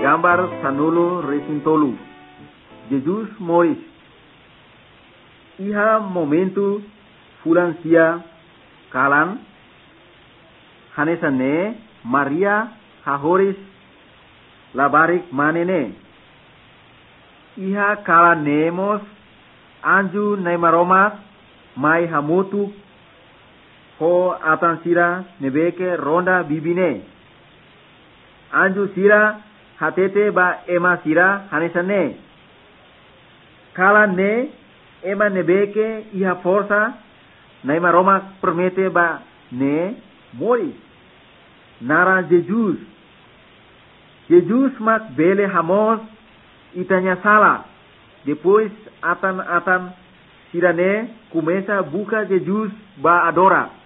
gambar sanulu resintolu. Jesus moris. Iha momentu fulansia kalan hanesane Maria hahoris labarik manene. Iha kalan nemos anju naimaromak mai hamutu ho atan sira nebeke ronda bibine. Anju sira hatete ba ema sira hanesane. Kalan ne ema nebeke iha forsa naimaromak permete ba ne moris. Nara Jesus. Jesus mak bele hamos itanya salah. Depois atan sirane começa buka Jesus ba adora.